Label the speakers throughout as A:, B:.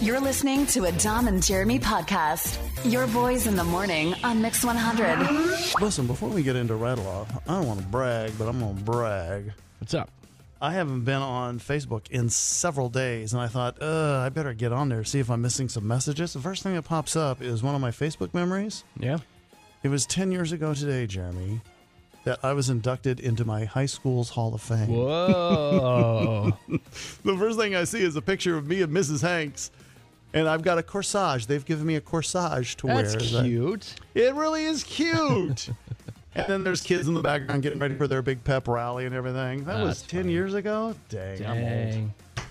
A: You're listening to a Dom and Jeremy podcast. Your boys in the morning on Mix 100.
B: Listen, before we get into Rattle Off, I don't want to brag, but I'm going to brag.
C: What's up?
B: I haven't been on Facebook in several days, and I thought, I better get on there, see if I'm missing some messages. The first thing that pops up is one of my Facebook memories.
C: Yeah.
B: It was 10 years ago today, Jeremy, that I was inducted into my high school's Hall of Fame.
C: Whoa.
B: The first thing I see is a picture of me and Mrs. Hanks, and I've got a corsage. They've given me a corsage to wear.
C: That's cute.
B: It really is cute. And then there's kids in the background getting ready for their big pep rally and everything. That was 10 years ago? Dang, I'm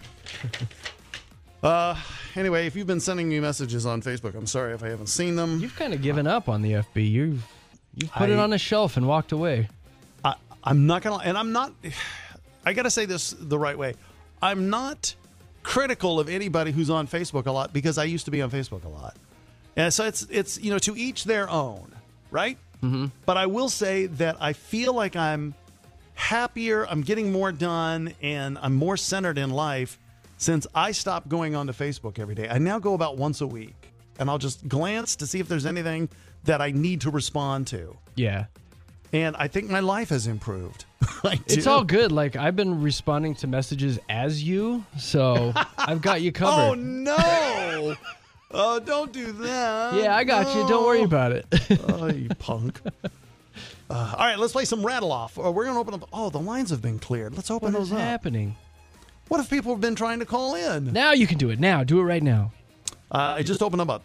B: old. Anyway, if you've been sending me messages on Facebook, I'm sorry if I haven't seen them.
C: You've kind of given up on the FB. You've put it on a shelf and walked away.
B: I'm not going to, and I'm not, I got to say this the right way. I'm not critical of anybody who's on Facebook a lot because I used to be on Facebook a lot. And so it's to each their own, right? Mm-hmm. But I will say that I feel like I'm happier, I'm getting more done, and I'm more centered in life since I stopped going onto Facebook every day. I now go about once a week, and I'll just glance to see if there's anything that I need to respond to.
C: Yeah.
B: And I think my life has improved.
C: It's all good. Like, I've been responding to messages as you, so I've got you covered.
B: Oh, no! Oh, don't do that.
C: Yeah, I got you. Don't worry about it.
B: Oh, you punk. All right, let's play some Rattle Off. We're going to open up. Oh, the lines have been cleared. Let's open those up.
C: What is happening?
B: What if people have been trying to call in?
C: Now you can do it. Now. Do it right now.
B: I just opened them up.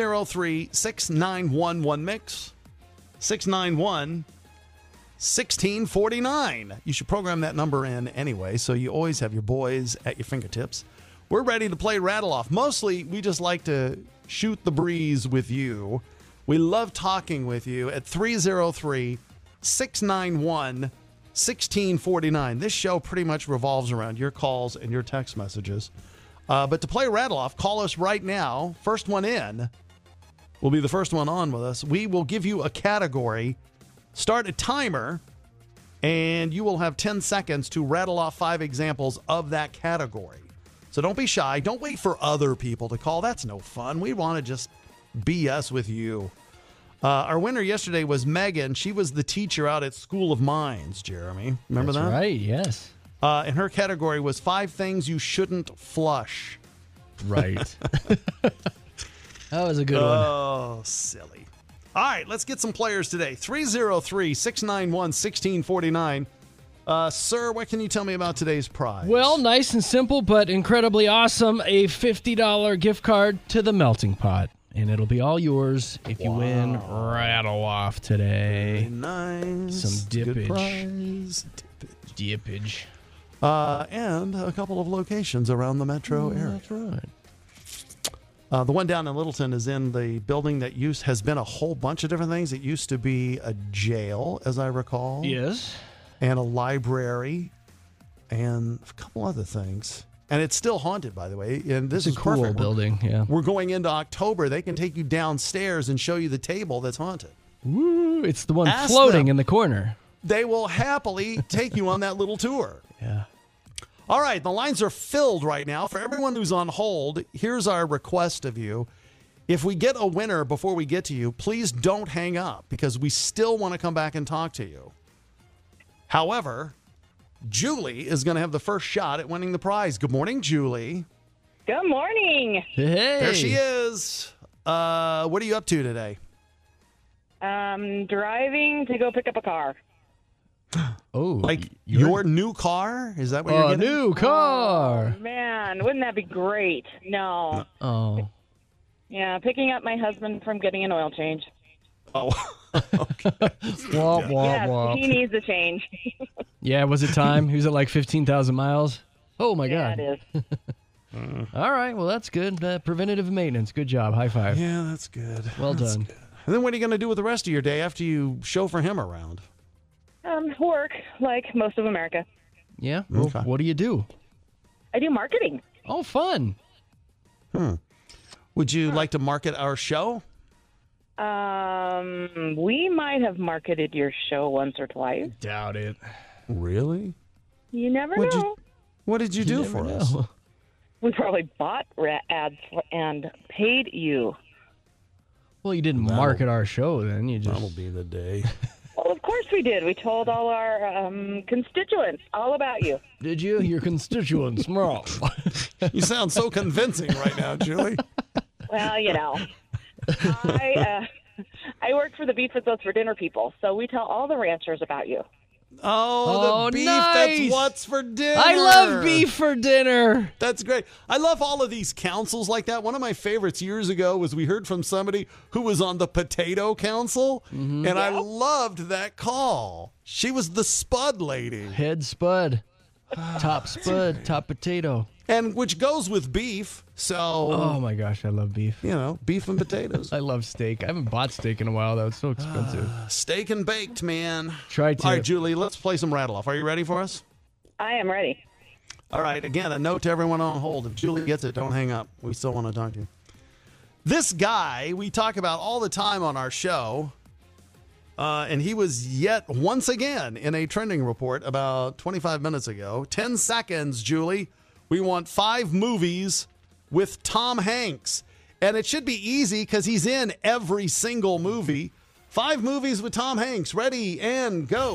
B: 303-691-1MIX. 691-1649. You should program that number in anyway, so you always have your boys at your fingertips. We're ready to play Rattle Off. Mostly, we just like to shoot the breeze with you. We love talking with you at 303-691-1649. This show pretty much revolves around your calls and your text messages. But to play Rattle Off, call us right now. First one in will be the first one on with us. We will give you a category, start a timer, and you will have 10 seconds to rattle off 5 examples of that category. So don't be shy. Don't wait for other people to call. That's no fun. We want to just BS with you. Our winner yesterday was Megan. She was the teacher out at School of Mines, Jeremy. Remember that?
C: That's right, yes.
B: And her category was 5 things you shouldn't flush.
C: Right. That was a good one.
B: Oh, silly. All right, let's get some players today. 303-691-1649. Sir, what can you tell me about today's prize?
C: Well, nice and simple, but incredibly awesome. A $50 gift card to the Melting Pot. And it'll be all yours if you win Rattle Off today.
B: Very nice.
C: Some dippage.
B: Good prize.
C: Dippage.
B: And a couple of locations around the metro area.
C: That's right.
B: The one down in Littleton is in the building that has been a whole bunch of different things. It used to be a jail, as I recall.
C: Yes.
B: And a library, and a couple other things. And it's still haunted, by the way. And this is
C: a cool
B: perfect.
C: building, yeah.
B: We're going into October. They can take you downstairs and show you the table that's haunted.
C: Woo, it's the one
B: Ask
C: floating
B: them.
C: in the corner.
B: They will happily take you on that little tour.
C: Yeah.
B: All right, the lines are filled right now. For everyone who's on hold, here's our request of you. If we get a winner before we get to you, please don't hang up because we still want to come back and talk to you. However, Julie is going to have the first shot at winning the prize. Good morning, Julie.
D: Good morning.
C: Hey.
B: There she is. What are you up to today?
D: Driving to go pick up a car.
C: Oh,
B: Like your new car? Is that what you're
C: a
B: getting?
C: new car.
D: Man, wouldn't that be great? No.
C: Oh.
D: Yeah, picking up my husband from getting an oil change.
B: Oh, okay.
C: Womp, womp,
D: Yes,
C: womp.
D: he needs a change.
C: Yeah, was it time? He was at like 15,000 miles. Oh, my
D: Yeah,
C: God.
D: it is.
C: All right, well, that's good. Preventative maintenance. Good job. High five.
B: Yeah, that's good.
C: Well
B: That's
C: done.
B: good. And then what are you going to do with the rest of your day after you chauffeur him around?
D: Work, like most of America.
C: Yeah? Well,
B: Okay.
C: what do you do?
D: I do marketing.
C: Oh, fun.
B: Would you like to market our show?
D: We might have marketed your show once or twice.
C: Doubt it.
B: Really?
D: You never
B: What'd
D: know.
B: What did you do for us?
D: We probably bought ads and paid you.
C: Well, you didn't market our show then. You just
B: That'll be the day.
D: Well, of course we did. We told all our constituents all about you.
C: Did you? Your constituents, small.
B: You sound so convincing right now, Julie.
D: Well, I work for the Beef That's What's for Dinner people, so we tell all the ranchers about you.
B: Oh, the beef
C: nice.
B: that's what's for dinner.
C: I love beef for dinner.
B: That's great. I love all of these councils like that. One of my favorites years ago was we heard from somebody who was on the Potato Council, and I loved that call. She was the spud lady.
C: Head spud. Top spud. Top potato.
B: And which goes with beef, so...
C: Oh, my gosh. I love beef.
B: Beef and potatoes.
C: I love steak. I haven't bought steak in a while, though. It's so expensive.
B: Steak and baked, man.
C: Try to.
B: All right, Julie, let's play some rattle off. Are you ready for us?
D: I am ready.
B: All right, again, a note to everyone on hold. If Julie gets it, don't hang up. We still want to talk to you. This guy we talk about all the time on our show, and he was yet once again in a trending report about 25 minutes ago. 10 seconds, Julie. We want 5 movies with Tom Hanks. And it should be easy because he's in every single movie. 5 movies with Tom Hanks. Ready and go.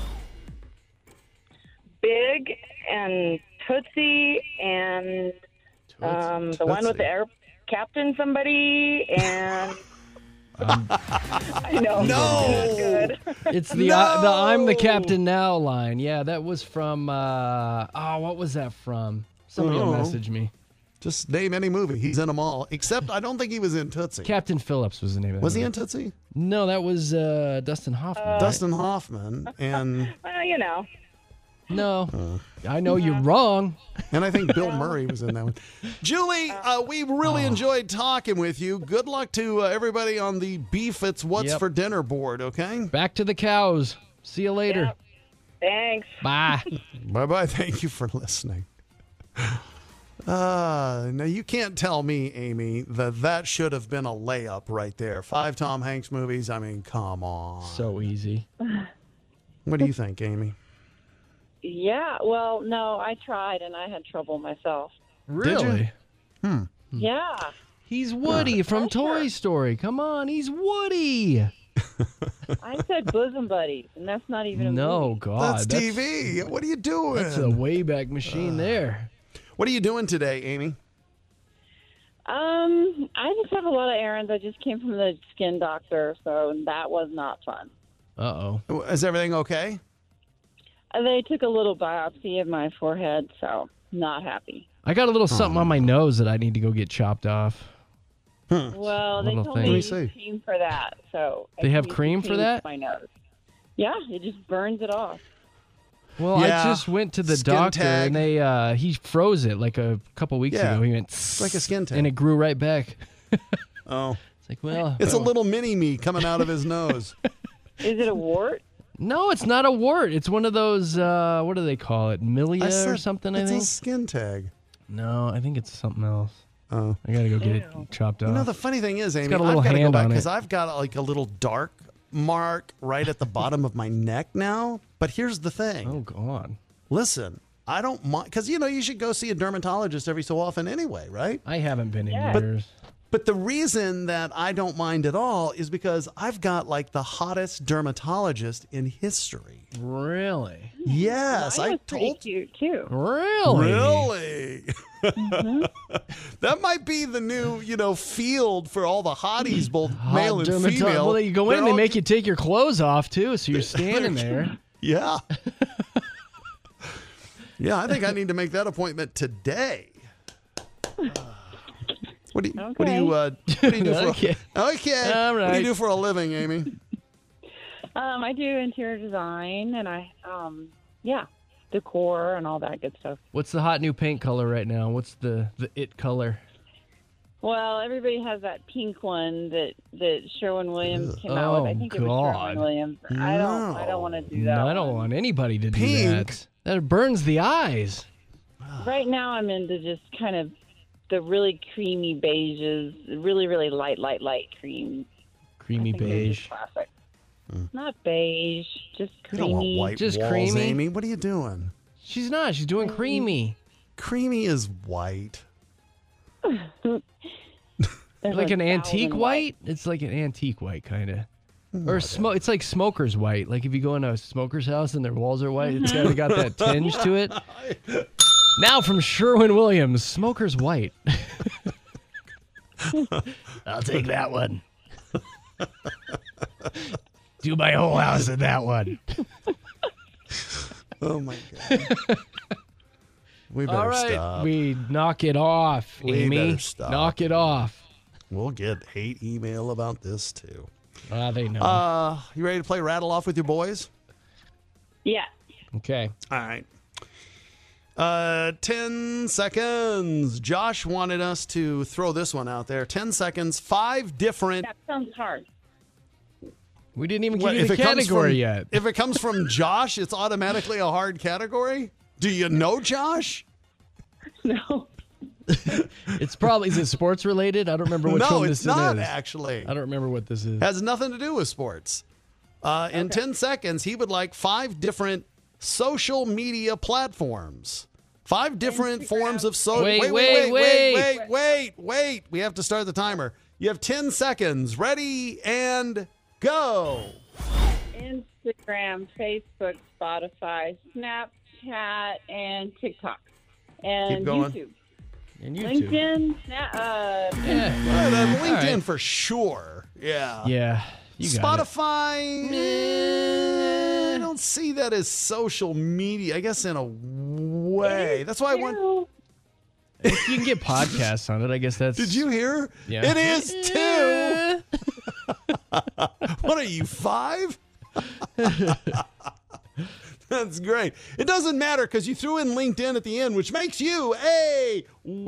D: Big and Tootsie and the one with the air captain somebody and... I know.
B: No.
D: Good.
C: It's the I'm the captain now line. Yeah, that was from, what was that from? Somebody will message me.
B: Just name any movie. He's in them all. Except I don't think he was in Tootsie.
C: Captain Phillips was the name of that.
B: Was he
C: movie.
B: in Tootsie?
C: No, that was Dustin Hoffman. right?
B: Dustin Hoffman. And
D: Well,
C: No. I know you're wrong.
B: and I think Bill Murray was in that one. Julie, we really enjoyed talking with you. Good luck to everybody on the Beef It's What's
C: Yep.
B: for Dinner board, okay?
C: Back to the cows. See you later.
D: Yep. Thanks.
C: Bye.
B: Bye-bye. Thank you for listening. Now, you can't tell me, Amy, that should have been a layup right there. 5 Tom Hanks movies. I mean, come on.
C: So easy.
B: What do you think, Amy?
E: Yeah, well, no, I tried and I had trouble myself.
C: Really?
E: Yeah.
C: He's Woody from Toy Story. Come on, he's Woody.
E: I said Bosom Buddies, and that's not even a
C: No,
E: movie.
C: God.
B: That's TV. What are you doing?
C: That's a Wayback Machine there.
B: What are you doing today, Amy?
E: I just have a lot of errands. I just came from the skin doctor, so that was not fun.
C: Uh-oh.
B: Is everything okay?
E: They took a little biopsy of my forehead, so not happy.
C: I got a little something on my nose that I need to go get chopped off.
E: Well, they
C: Little
E: told
C: thing.
E: me
B: Let me
E: to
B: see.
E: use cream for that, so
C: They
E: I
C: have
E: need to
C: cream for
E: change
C: that?
E: My nose. Yeah, it just burns it off.
C: Well,
B: Yeah.
C: I just went to the
B: Skin
C: doctor
B: tag.
C: and he froze it like a couple weeks
B: Yeah.
C: ago. He went
B: It's like a skin tag.
C: and it grew right back.
B: Oh.
C: It's like, well,
B: It's a little mini-me coming out of his nose.
E: Is it a wart?
C: no, it's not a wart. It's one of those what do they call it? Milia or something, I
B: it's
C: think.
B: a skin tag.
C: No, I think it's something else.
B: Oh.
C: I got to go get it chopped off.
B: You know, the funny thing is, Amy,
C: got a little
B: I've got to go
C: hand
B: back
C: on it.
B: because I've got like a little dark mark right at the bottom of my neck now. But here's the thing.
C: Oh, God.
B: Listen, I don't mind because, you should go see a dermatologist every so often anyway, right?
C: I haven't been in
E: Yeah.
C: years.
B: But the reason that I don't mind at all is because I've got like the hottest dermatologist in history.
C: Really?
B: Yes,
E: Mine
B: I
E: was pretty
B: told
E: cute too.
C: Really?
B: Really? That might be the new, field for all the hotties, both male and
C: Dermatologist.
B: female.
C: Well, you go in,
B: They're
C: they
B: all-
C: make you take your clothes off, too, so you're standing there.
B: Yeah. Yeah, I think I need to make that appointment today. What do you do for
C: Okay.
B: Okay.
C: All
B: What do
C: right.
B: you do for a living, Amy?
E: I do interior design and decor and all that good stuff.
C: What's the hot new paint color right now? What's the it color?
E: Well, everybody has that pink one that Sherwin-Williams came out with. I think it was
C: God.
E: Sherwin-Williams. I don't want to do that.
C: No, I don't
E: one.
C: want anybody to do
B: Pink?
C: that. That burns the eyes.
E: Right now, I'm into just kind of the really creamy beiges, really, really light cream.
C: Creamy
E: I think they're
C: beige.
E: just classic. Not beige, just
B: You don't want
E: creamy.
B: white
C: Just
B: walls,
C: creamy?
B: Amy. What are you doing?
C: She's not. She's doing creamy.
B: Creamy is white.
E: There's
C: Like an
E: 1,000
C: antique white? It's like an antique white, kind of. Or it's like smoker's white. Like if you go in a smoker's house and their walls are white, it's kind of got that tinge to it. Now from Sherwin-Williams, smoker's white. I'll take that one. Do my whole house in that one.
B: Oh, my God. We better
C: All right,
B: stop.
C: we knock it off,
B: We
C: Amy.
B: better stop.
C: Knock it off.
B: We'll get hate email about this, too.
C: They know.
B: You ready to play Rattle Off with your boys?
E: Yeah.
C: Okay.
B: All right. 10 seconds. Josh wanted us to throw this one out there. 10 seconds. 5 different.
E: That sounds hard.
C: We didn't even
B: What,
C: give you the
B: it comes
C: category
B: from-
C: yet.
B: If it comes from Josh, it's automatically a hard category? Do you know Josh?
E: No.
C: It's probably, is it sports related? I don't remember which
B: No,
C: one
B: it's
C: this
B: not,
C: is.
B: actually.
C: I don't remember what this is.
B: Has nothing to do with sports. In 10 seconds, he would like 5 different social media platforms. 5 different forms of social.
C: Wait.
B: We have to start the timer. You have 10 seconds. Ready and go.
E: Instagram, Facebook, Spotify, Snapchat, and TikTok. And
B: Keep going.
E: YouTube.
C: And YouTube.
E: LinkedIn,
C: Yeah.
B: LinkedIn
C: All right.
B: for sure. Yeah.
C: Yeah. You got
B: Spotify, I don't see that as social media. I guess in a way. That's why I went.
C: it. If you can get podcasts on it, I guess that's.
B: Did you hear?
C: Yeah.
B: It is 2. What are you, 5? That's great. It doesn't matter because you threw in LinkedIn at the end, which makes you a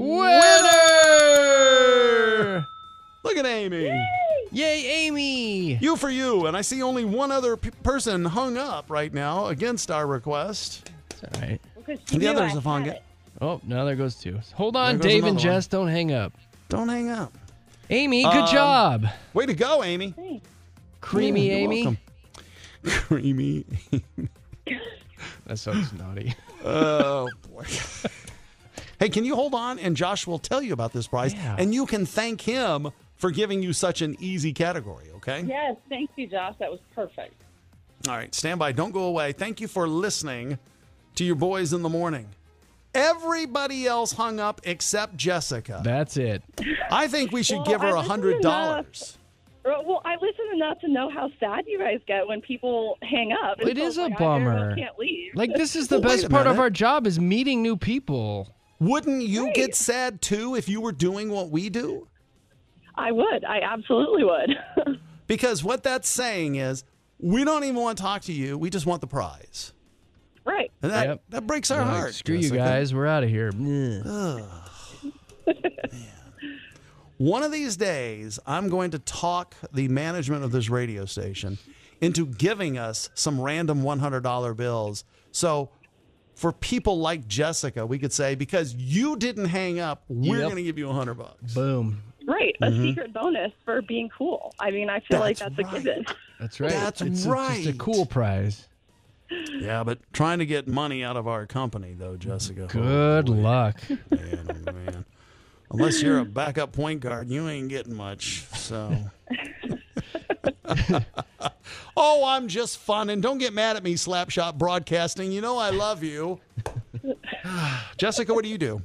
B: winner. Look at Amy.
C: Yay, Amy!
B: You for you. And I see only one other person hung up right now against our request.
C: It's all right.
B: The others have hung up.
C: Oh, now there goes 2. Hold on,
B: There goes
C: Dave and
B: another one.
C: Jess. Don't hang up.
B: Don't hang up.
C: Amy, good job.
B: Way to go, Amy.
C: Creamy
B: Yeah, you're
C: Amy.
B: welcome. Creamy.
C: That sounds naughty.
B: Oh, boy. Hey, can you hold on? And Josh will tell you about this prize.
C: Yeah.
B: And you can thank him for giving you such an easy category, okay?
E: Yes, thank you, Josh. That was perfect.
B: All right, stand by. Don't go away. Thank you for listening to your boys in the morning. Everybody else hung up except Jessica.
C: That's it.
B: I think we should
F: Well,
B: give her
F: I listened
B: $100.
F: Well, I listen enough to know how sad you guys get when people hang up.
C: It
F: so
C: is
F: it's
C: a
F: like, I very well
C: bummer.
F: can't leave.
C: Like, this is the
B: Well, wait
C: best
B: a
C: part of
B: minute.
C: our job is meeting new people.
B: Wouldn't you
F: Right.
B: get sad too if you were doing what we do?
F: I would. I absolutely would.
B: Because what that's saying is we don't even want to talk to you. We just want the prize.
F: Right.
B: And that,
C: Yep.
B: that breaks our
C: Like,
B: heart.
C: screw you
B: Jessica.
C: guys. We're out of here.
B: One of these days, I'm going to talk the management of this radio station into giving us some random $100 bills. So for people like Jessica, we could say, because you didn't hang up, we're
C: Yep.
B: going to give you $100.
C: Boom.
F: Right. A secret bonus for being cool. I mean, I feel like
B: That's
F: that's a
B: right.
F: given.
C: That's right.
B: That's
C: it's
B: right.
C: just a cool prize.
B: Yeah, but trying to get money out of our company, though, Jessica.
C: Good luck.
B: Man, oh, man. Unless you're a backup point guard, you ain't getting much. So. Oh, I'm just fun. And don't get mad at me, Slapshot Broadcasting. You know I love you. Jessica, what do you do?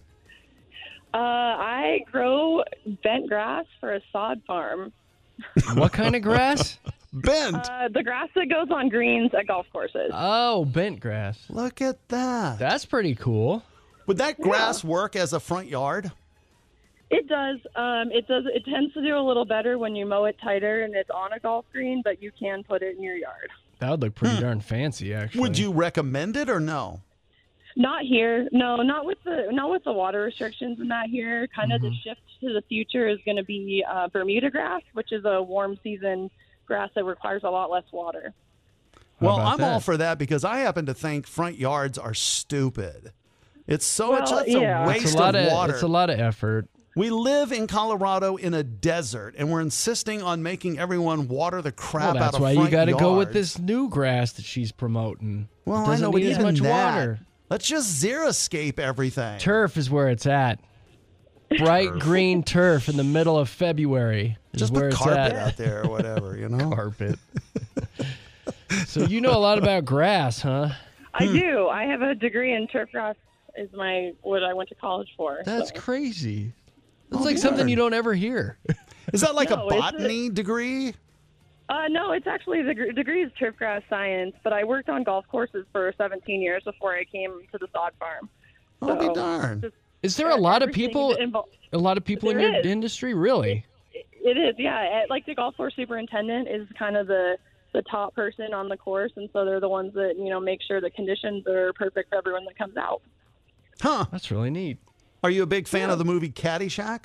F: I grow bent grass for a sod farm.
C: What kind of grass?
B: Bent.
F: The grass that goes on greens at golf courses.
C: Oh, bent grass.
B: Look at that.
C: That's pretty cool.
B: Would that grass work as a front yard?
F: It does. It does. It tends to do a little better when you mow it tighter and it's on a golf green, but you can put it in your yard.
C: That would look pretty darn fancy, actually.
B: Would you recommend it or no?
F: Not here. No, not with the water restrictions and that here. Kind of the shift to the future is going to be Bermuda grass, which is a warm season grass that requires a lot less water.
C: How
B: Well,
C: about
B: I'm all
C: that?
B: for that because I happen to think front yards are stupid. It's so it's
F: Well,
B: such
F: yeah.
B: a
C: It's
B: waste
C: a lot
B: of
C: of
B: water.
C: It's a lot of effort.
B: We live in Colorado in a desert, and we're insisting on making everyone water the crap
C: Well,
B: out
C: that's
B: of
C: why
B: front
C: you got to go with
B: yards.
C: this new grass that she's promoting.
B: Well,
C: it
B: I
C: doesn't
B: know, but
C: need as
B: even
C: much
B: that,
C: water.
B: let's just xeriscape everything.
C: Turf is where it's at. bright green turf in the middle of February. Is
B: Just
C: where
B: put
C: it's
B: carpet
C: at.
B: out there or whatever, you know?
C: Carpet. So you know a lot about grass, huh?
F: I do. I have a degree in turf grass. Is what I went to college for.
C: That's
F: so.
C: crazy. That's like something you don't ever hear.
B: Is that like
F: No,
B: a
F: it's
B: botany degree?
F: No, it's actually the degree is turf grass science, but I worked on golf courses for 17 years before I came to the sod farm.
B: I'll be
F: So,
B: darn.
F: just
C: Is there a lot of
F: everything
C: people?
F: involved.
C: A lot of people in
F: There
C: your
F: is.
C: industry, really?
F: It is, yeah. Like the golf course superintendent is kind of the top person on the course, and so they're the ones that make sure the conditions are perfect for everyone that comes out.
B: Huh.
C: That's really neat.
B: Are you a big fan of the movie Caddyshack?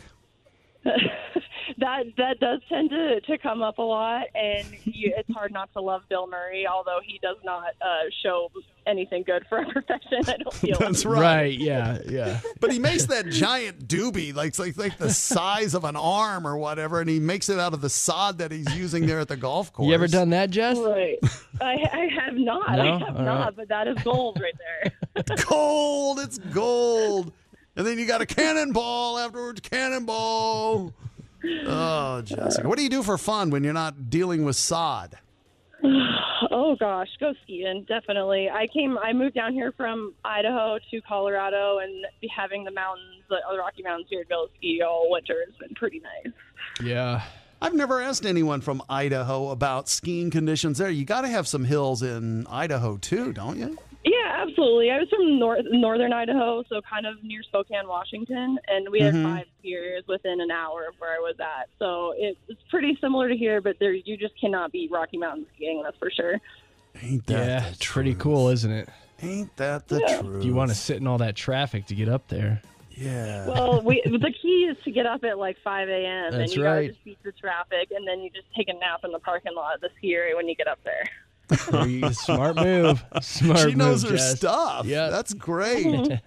F: That does tend to come up a lot, and it's hard not to love Bill Murray, although he does not show anything good for a profession. I don't feel.
B: That's
F: like.
B: right.
C: Yeah.
B: But he makes that giant doobie, like the size of an arm or whatever, and he makes it out of the sod that he's using there at the golf course.
C: You ever done that, Jess?
F: Right. I have not.
C: No?
F: I have
C: All
F: not,
C: right.
F: but that is gold right there.
B: Gold, it's gold. And then you got a cannonball afterwards, cannonball. Oh, Jessica. What do you do for fun when you're not dealing with sod?
F: Oh gosh, go skiing, definitely. I moved down here from Idaho to Colorado, and having the Rocky Mountains here to go ski all winter has been pretty nice.
C: Yeah.
B: I've never asked anyone from Idaho about skiing conditions there. You got to have some hills in Idaho too, don't you?
F: Yeah, absolutely. I was from northern Idaho, so kind of near Spokane, Washington, and we had 5 skiers within an hour of where I was at. So it's pretty similar to here, but you just cannot beat Rocky Mountain skiing, that's for sure.
B: Ain't that
C: Yeah,
B: the
C: it's pretty
B: truth?
C: cool, isn't it?
B: Ain't that the truth?
C: You want to sit in all that traffic to get up there.
B: Yeah.
F: Well, the key is to get up at like 5 a.m. and
C: That's
F: you
C: right.
F: gotta just beat the traffic, and then you just take a nap in the parking lot of the ski area when you get up there.
C: Smart move. Smart
B: She knows
C: move,
B: her
C: Jess.
B: stuff.
C: Yeah.
B: That's great.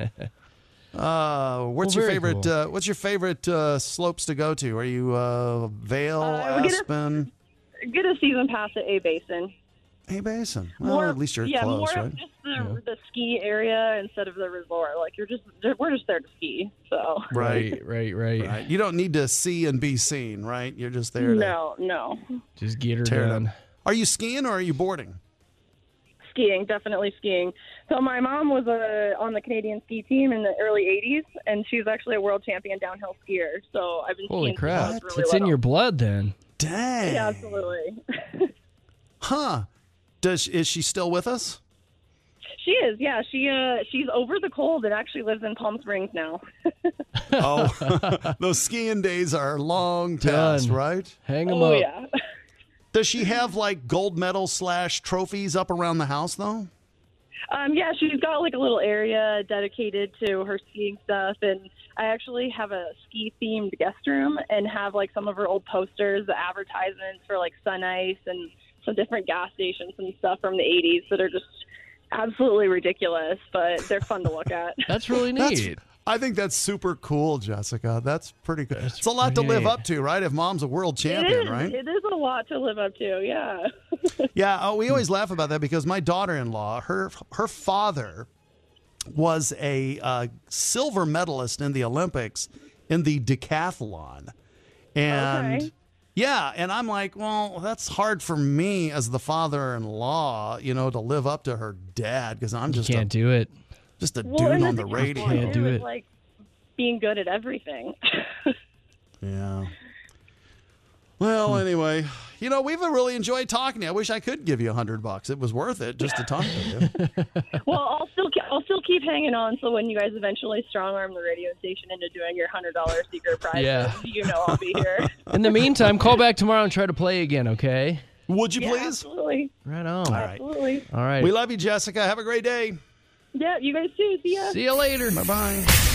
B: What's your
C: very
B: favorite?
C: cool.
B: What's your favorite slopes to go to? Are you Vail,
F: we get a-
B: Aspen,
F: Get a season pass at A Basin.
B: A Basin? Well, at least you're close,
F: more
B: right?
F: of just the ski area instead of the resort. Like we're just there to ski. So
C: Right.
B: Right. You don't need to see and be seen, right? You're just there to
F: no.
C: Just get her
B: tear it
C: done.
B: up. Are you skiing or are you boarding?
F: Skiing, definitely skiing. So my mom was on the Canadian ski team in the early 80s, and she's actually a world champion downhill skier. So I've been
C: Holy
F: skiing since I
C: crap.
F: was really
C: It's in
F: little.
C: your blood then.
B: Dang.
F: Yeah, absolutely.
B: Huh. Is she still with us?
F: She is, yeah. She's over the cold and actually lives in Palm Springs now.
B: Oh, those skiing days are long past,
C: Done.
B: right?
C: Hang them
F: Oh
C: up.
F: yeah.
B: Does she have like gold medal / trophies up around the house though?
F: Yeah, she's got like a little area dedicated to her skiing stuff, and I actually have a ski-themed guest room and have like some of her old posters, the advertisements for like Sun Ice and some different gas stations and stuff from the 80s that are just absolutely ridiculous, but they're fun to look at.
C: That's really neat.
B: I think that's super cool, Jessica. That's pretty good.
C: That's
B: It's a lot to
C: pretty
B: live
C: neat.
B: up to, right? If mom's a world
F: It
B: champion,
F: is.
B: right?
F: It is a lot to live up to, yeah.
B: Yeah, we always laugh about that because my daughter-in-law, her father was a silver medalist in the Olympics in the decathlon. And
F: Okay.
B: yeah, and I'm like, well, that's hard for me as the father-in-law, to live up to her dad because I'm just
C: Can't do it.
B: just a
F: Well,
B: dude
F: and
B: on
F: the
B: the radio.
C: Can't do
F: is
C: it.
F: like being good at everything.
B: Yeah. Well, anyway, we've really enjoyed talking to you. I wish I could give you $100. It was worth it just to talk to you.
F: Well, I'll still keep hanging on. So when you guys eventually strong arm the radio station into doing your $100 secret prize,
C: Yeah.
F: I'll be here.
C: In the meantime, call back tomorrow and try to play again, okay?
B: Would you
F: Yeah,
B: please?
F: absolutely,
C: Right on.
B: All right.
F: absolutely.
C: All right.
B: We love you, Jessica. Have a great day.
F: Yeah, you guys too. See ya.
C: See you later.
B: Bye-bye.